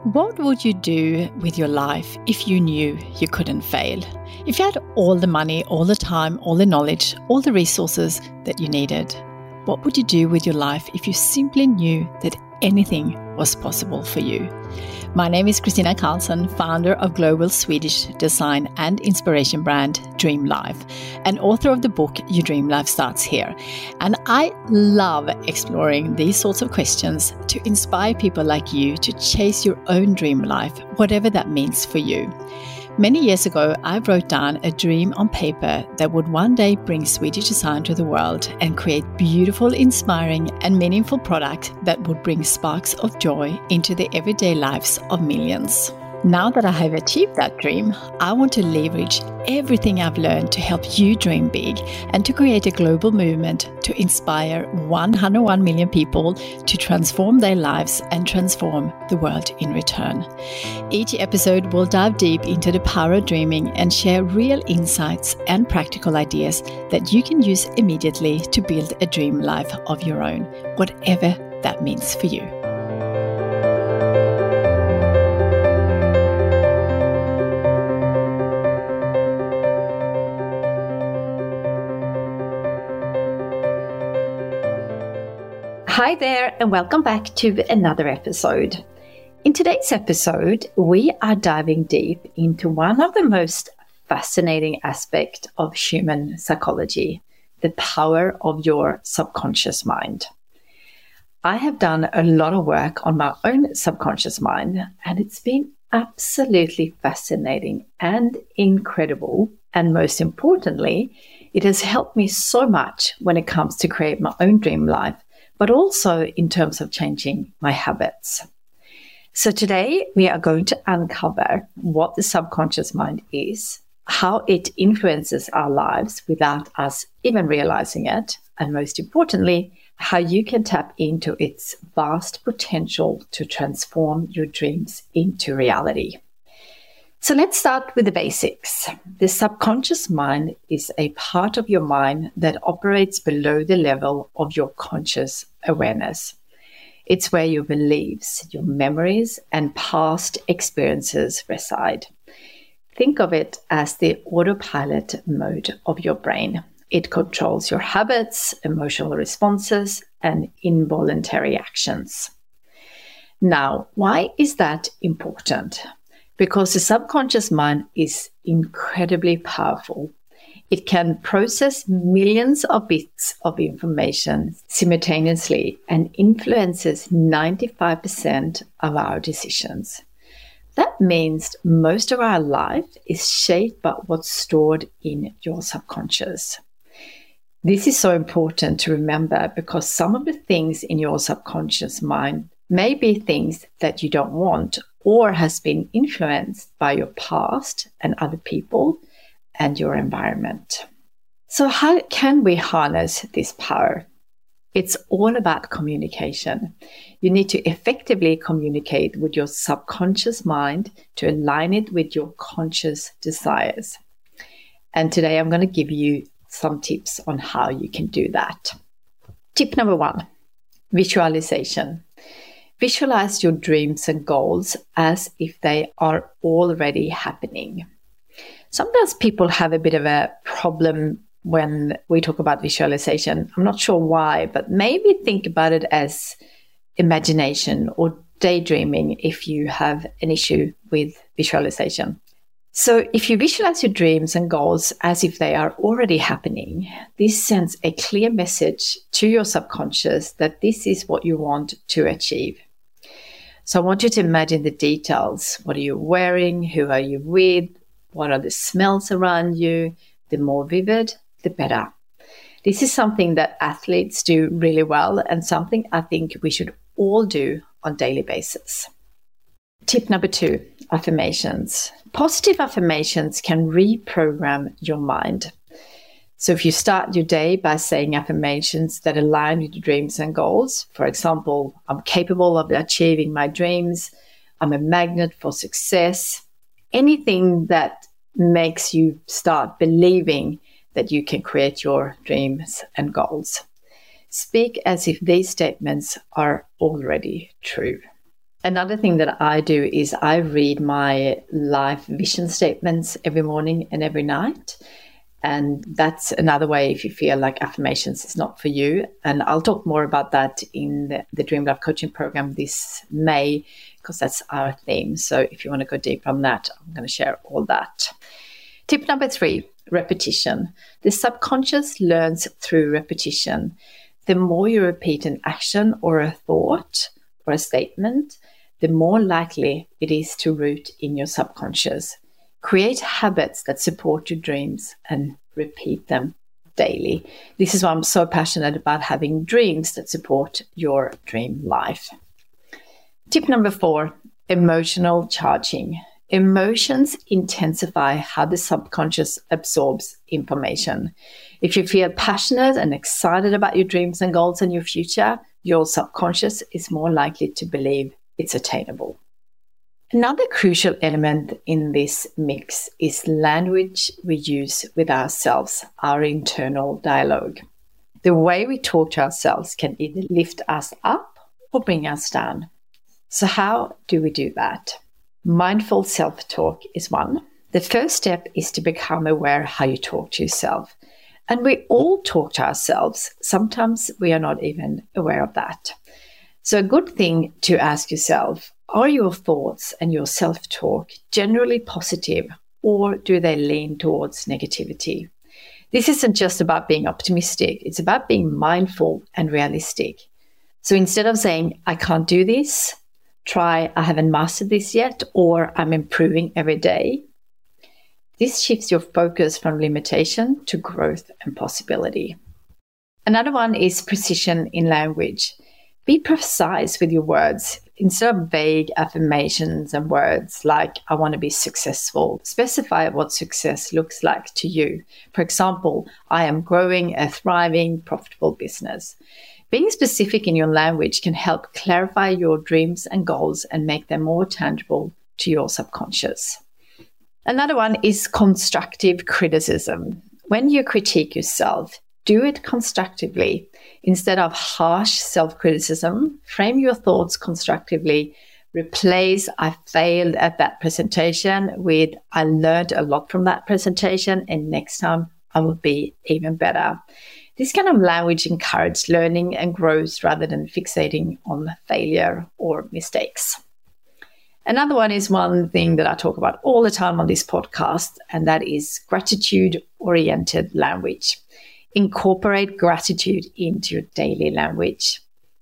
What would you do with your life if you knew you couldn't fail? If you had all the money, all the time, all the knowledge, all the resources that you needed, what would you do with your life if you simply knew that anything was possible for you? My name is Kristina Karlsson, founder of global Swedish design and inspiration brand Dream Life, and author of the book Your Dream Life Starts Here. And I love exploring these sorts of questions to inspire people like you to chase your own dream life, whatever that means for you. Many years ago, I wrote down a dream on paper that would one day bring Swedish design to the world and create beautiful, inspiring, and meaningful products that would bring sparks of joy into the everyday lives of millions. Now that I have achieved that dream, I want to leverage everything I've learned to help you dream big and to create a global movement to inspire 101 million people to transform their lives and transform the world in return. Each episode will dive deep into the power of dreaming and share real insights and practical ideas that you can use immediately to build a dream life of your own, whatever that means for you. Hi there, and welcome back to another episode. In today's episode, we are diving deep into one of the most fascinating aspects of human psychology, the power of your subconscious mind. I have done a lot of work on my own subconscious mind, and it's been absolutely fascinating and incredible. And most importantly, it has helped me so much when it comes to create my own dream life, but also in terms of changing my habits. So today we are going to uncover what the subconscious mind is, how it influences our lives without us even realizing it, and most importantly, how you can tap into its vast potential to transform your dreams into reality. So let's start with the basics. The subconscious mind is a part of your mind that operates below the level of your conscious awareness. It's where your beliefs, your memories, and past experiences reside. Think of it as the autopilot mode of your brain. It controls your habits, emotional responses, and involuntary actions. Now, why is that important? Because the subconscious mind is incredibly powerful. It can process millions of bits of information simultaneously and influences 95% of our decisions. That means most of our life is shaped by what's stored in your subconscious. This is so important to remember because some of the things in your subconscious mind may be things that you don't want or has been influenced by your past and other people and your environment. So how can we harness this power? It's all about communication. You need to effectively communicate with your subconscious mind to align it with your conscious desires. And today I'm going to give you some tips on how you can do that. Tip number 1, visualization. Visualize your dreams and goals as if they are already happening. Sometimes people have a bit of a problem when we talk about visualization. I'm not sure why, but maybe think about it as imagination or daydreaming if you have an issue with visualization. So if you visualize your dreams and goals as if they are already happening, this sends a clear message to your subconscious that this is what you want to achieve. So I want you to imagine the details. What are you wearing? Who are you with? What are the smells around you? The more vivid, the better. This is something that athletes do really well and something I think we should all do on a daily basis. Tip number 2, affirmations. Positive affirmations can reprogram your mind. So if you start your day by saying affirmations that align with your dreams and goals, for example, I'm capable of achieving my dreams, I'm a magnet for success, anything that makes you start believing that you can create your dreams and goals. Speak as if these statements are already true. Another thing that I do is I read my life vision statements every morning and every night. And that's another way if you feel like affirmations is not for you. And I'll talk more about that in the Dream Life coaching program this May, because that's our theme. So if you want to go deeper on that, I'm going to share all that. Tip number 3, repetition. The subconscious learns through repetition. The more you repeat an action or a thought or a statement, the more likely it is to root in your subconscious. Create habits that support your dreams and repeat them daily. This is why I'm so passionate about having dreams that support your dream life. Tip number 4, emotional charging. Emotions intensify how the subconscious absorbs information. If you feel passionate and excited about your dreams and goals and your future, your subconscious is more likely to believe it's attainable. Another crucial element in this mix is language we use with ourselves, our internal dialogue. The way we talk to ourselves can either lift us up or bring us down. So how do we do that? Mindful self-talk is one. The first step is to become aware how you talk to yourself. And we all talk to ourselves. Sometimes we are not even aware of that. So a good thing to ask yourself, are your thoughts and your self-talk generally positive, or do they lean towards negativity? This isn't just about being optimistic. It's about being mindful and realistic. So instead of saying, I can't do this, try, I haven't mastered this yet, or I'm improving every day. This shifts your focus from limitation to growth and possibility. Another one is precision in language. Be precise with your words. Instead of vague affirmations and words like, I want to be successful, specify what success looks like to you. For example, I am growing a thriving, profitable business. Being specific in your language can help clarify your dreams and goals and make them more tangible to your subconscious. Another one is constructive criticism. When you critique yourself, do it constructively. Instead of harsh self-criticism, frame your thoughts constructively. Replace I failed at that presentation with I learned a lot from that presentation and next time I will be even better. This kind of language encourages learning and growth rather than fixating on failure or mistakes. Another one is one thing that I talk about all the time on this podcast, and that is gratitude-oriented language. Incorporate gratitude into your daily language.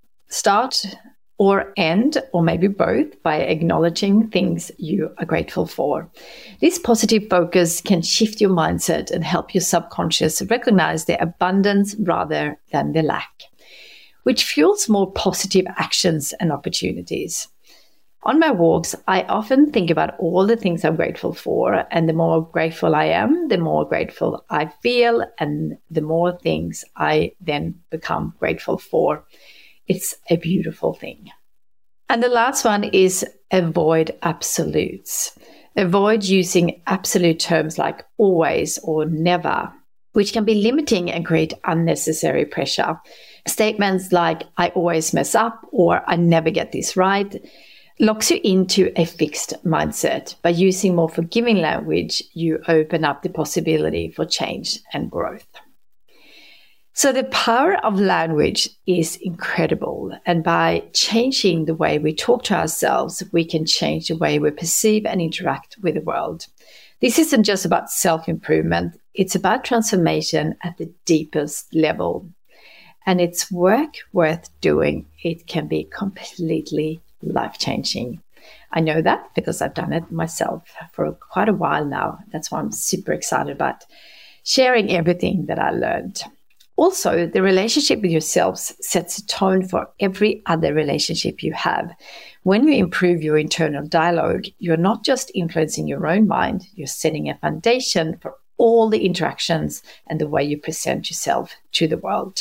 Start or end, or maybe both, by acknowledging things you are grateful for. This positive focus can shift your mindset and help your subconscious recognize the abundance rather than the lack, which fuels more positive actions and opportunities. On my walks, I often think about all the things I'm grateful for, and the more grateful I am, the more grateful I feel, and the more things I then become grateful for. It's a beautiful thing. And the last one is avoid absolutes. Avoid using absolute terms like always or never, which can be limiting and create unnecessary pressure. Statements like I always mess up or I never get this right locks you into a fixed mindset. By using more forgiving language, you open up the possibility for change and growth. So the power of language is incredible. And by changing the way we talk to ourselves, we can change the way we perceive and interact with the world. This isn't just about self-improvement. It's about transformation at the deepest level. And it's work worth doing. It can be completely life-changing. I know that because I've done it myself for quite a while now. That's why I'm super excited about sharing everything that I learned. Also, the relationship with yourself sets a tone for every other relationship you have. When you improve your internal dialogue, you're not just influencing your own mind, you're setting a foundation for all the interactions and the way you present yourself to the world.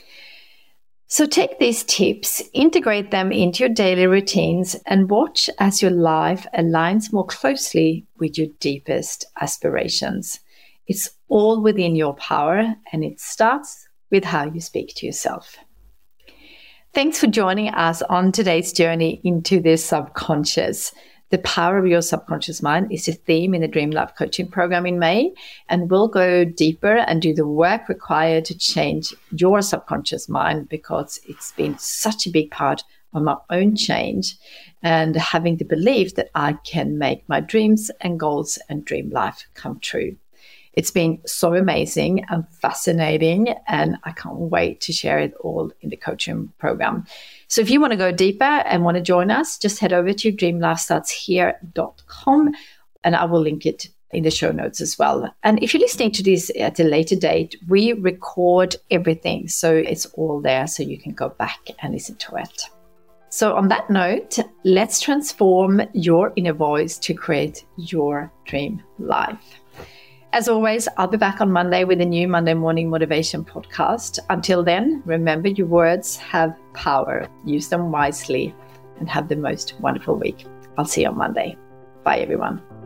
So take these tips, integrate them into your daily routines, and watch as your life aligns more closely with your deepest aspirations. It's all within your power, and it starts with how you speak to yourself. Thanks for joining us on today's journey into the subconscious. The power of your subconscious mind is a theme in the Dream Life coaching program in May, and we'll go deeper and do the work required to change your subconscious mind, because it's been such a big part of my own change and having the belief that I can make my dreams and goals and dream life come true. It's been so amazing and fascinating, and I can't wait to share it all in the coaching program. So if you want to go deeper and want to join us, just head over to dreamlifestartshere.com, and I will link it in the show notes as well. And if you're listening to this at a later date, we record everything, so it's all there so you can go back and listen to it. So on that note, let's transform your inner voice to create your dream life. As always, I'll be back on Monday with a new Monday Morning Motivation podcast. Until then, remember, your words have power. Use them wisely and have the most wonderful week. I'll see you on Monday. Bye, everyone.